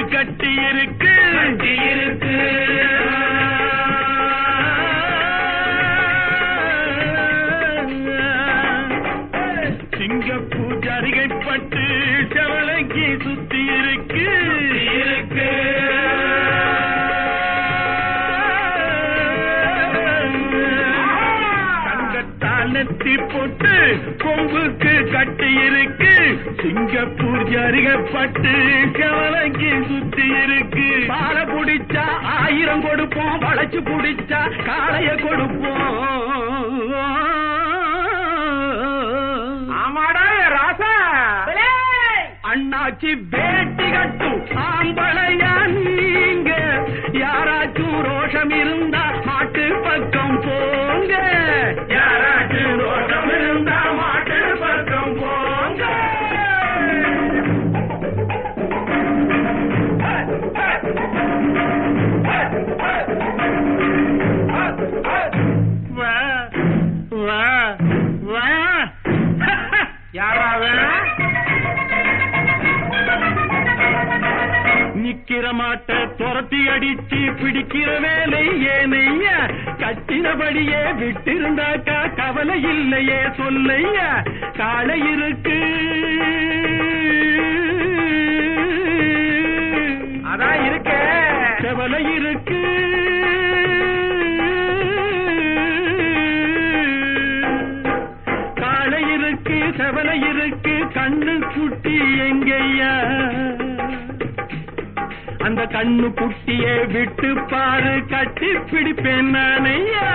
கட்டி இருக்கு சிங்கப்பூர் ஜரிகைப்பட்டு செவலைக்கு சுத்தி இருக்கு தங்கத்தால் நெத்தி போட்டு கொம்புக்கு கட்டி இருக்கு சிங்கப்பூர் ஜரிகைப்பட்டு செவலைக்கு சுத்தி இருக்கு பாலை புடிச்சா 1000 கொடுப்போம் வளைச்சு புடிச்சா காளைய கொடுப்போம் அண்ணாச்சி வேட்டி கட்டும் ஆம்பளையா நீங்க யாராச்சும் ரோஷம் இருந்தா மாட்டு பக்கம் போங்க யாராச்சும் ரோஷம் இருந்தா மாட்டு பக்கம் போங்க வா வா வா யாராவது நிக்கிற மாட்ட துரத்தி அடிச்சு பிடிக்கிற வேலை ஏனையா கட்டினபடியே விட்டிருந்தாக்கா கவலை இல்லையே சொல்லையா காளை இருக்கு அதான் இருக்க கவலை இருக்கு காளை இருக்கு கவலை இருக்கு கண்ணு குட்டி எங்கய்யா அந்த கண்ணு குட்டியை விட்டு பாரு கட்டி பிடிப்பேன் நானையா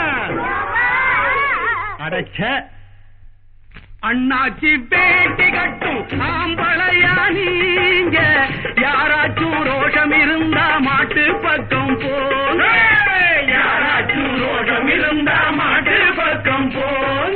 அடைச்ச அண்ணாச்சி பேட்டி கட்டும் ஆம்பளையா நீங்க யாராச்சும் ரோஷம் இருந்தா மாட்டு பக்கம் போங்க யாராச்சும் ரோஷம் இருந்தா மாட்டு பக்கம் போங்க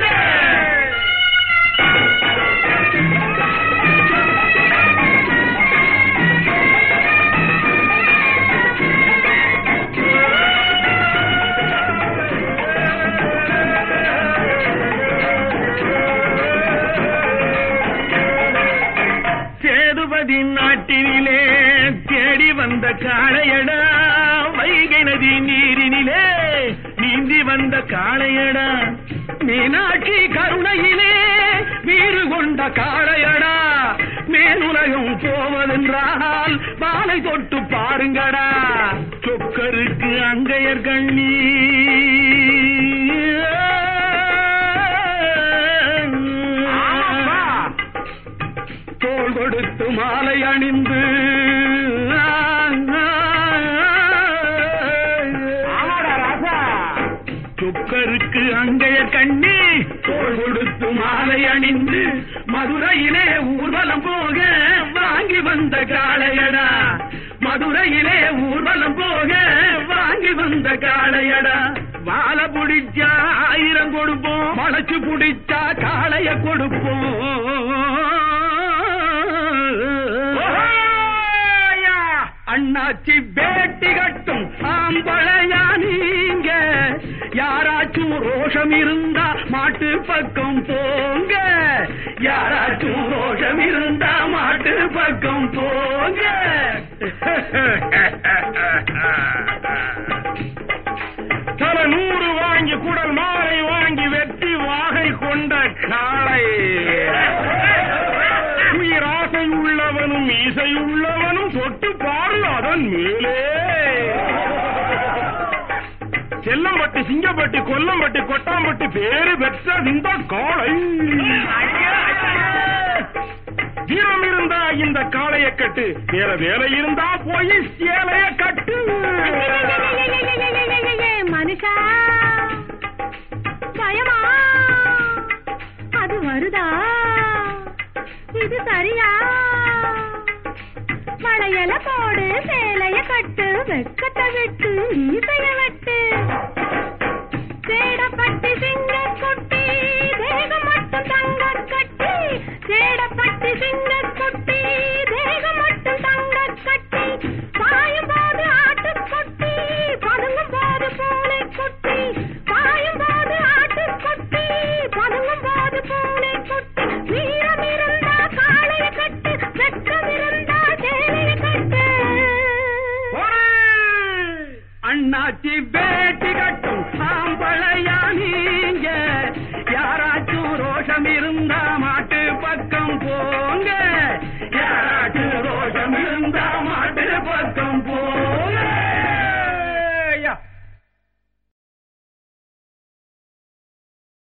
நாட்டினிலே தேடி வந்த காளையடா வைகை நதி நீரினிலே நீந்தி வந்த காளையடா மீனாட்சி கருணையிலே வீறு கொண்ட காளையடா மேலுலகம் போவதென்றால் பாலை தொட்டு பாருங்கடா சொக்கருக்கு அங்கையர் கண்ணி தோள் கொடுத்து மாலை அணிந்து சொக்கருக்கு அங்கைய கண்ணி தோள் கொடுத்து மாலை அணிந்து மதுரையிலே ஊர்வலம் போக வாங்கி வந்த காளையடா மதுரையிலே ஊர்வலம் போக வாங்கி வந்த காளையடா வாழை புடிச்சா 1000 கொடுப்போம் வளைச்சு புடிச்சா காளைய கொடுப்போம் அண்ணாச்சி பேட்டி கட்டும் ஆம்பளையா நீங்க யாராச்சும் ரோஷம் இருந்தா மாட்டு பக்கம் போங்க யாராச்சும் ரோஷம் இருந்தா மாட்டு பக்கம் போங்க தல 100 வாங்கி குடல் மாலை வாங்கி வெட்டி வாகை கொண்ட காளை உயிராசை உள்ளவனும் மீசை உள்ளவனும் தொட்டு பாரு அதன் மேலே செல்லம்பட்டு சிங்கப்பட்டு கொல்லம்பட்டு கொட்டாம்பட்டு பேரு பெற்ற இந்த காளை வீரம் இருந்தா இந்த காளைய கட்டு வேற வேலை இருந்தா போய் சேலைய கட்டு மனுஷா பயமா அது வருதா இது சரியா வளையல போடு சேலைய கட்டு வெக்கத்தை விட்டு ஈசைய வெட்டு சேடப்பட்டி சிங்க குட்டி தேகம் மட்டும் தங்க கட்டி சேடப்பட்டி சிங்க குட்டி தேகம் மட்டும் தங்க கட்டி பாயும் போது ஆட்டு குட்டி பதுங்கும் போது பூனை குட்டி பாயும் போது ஆட்டு குட்டி பதுங்கும் போது பூனை குட்டி வீரம் இருந்தா காளைய கட்டு வெக்கம் இருந்தா சேலைய கட்டு ஆச்சி